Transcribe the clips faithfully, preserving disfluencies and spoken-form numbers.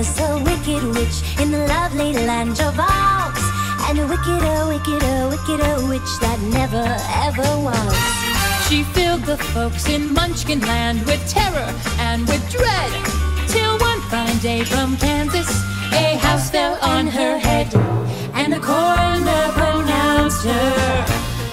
was a wicked witch in the lovely land of Oz, and a wickeder, wickeder, wickeder witch that never ever was. She filled the folks in Munchkin Land with terror and with dread, till one fine day from Kansas a house fell on her head, and the coroner pronounced her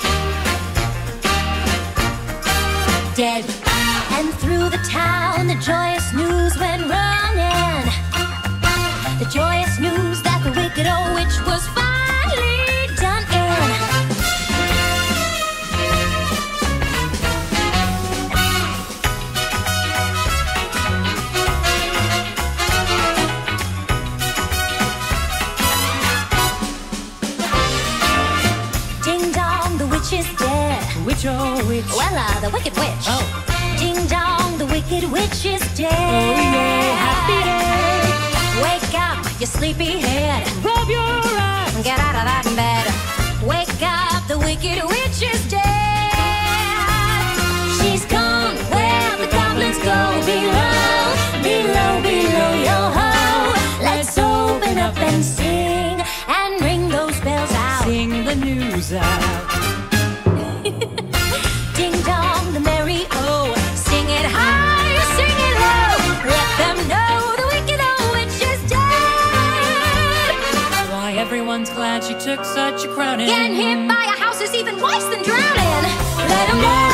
dead. And through the town the joyous news went running, the joyous news that the wicked old witch was finally done in. Ding dong, the witch is dead. Which oh which? Well, uh, the wicked witch. Oh. Ding dong, the wicked witch is dead. Oh yeah, happy day. Wake up, you sleepy head. Rub your eyes. Get out of that bed. Wake up, the wicked witch is dead. She's gone where the goblins go. Below, below, below, yo-ho. Let's open up and sing and ring those bells out. Sing the news out. Ding dong, the merry oh. Sing it high, sing it low. Let them know the wicked old witch is dead. Why, everyone's glad she took such a crowning. Getting hit by a house is even worse than drowning. Let 'em know.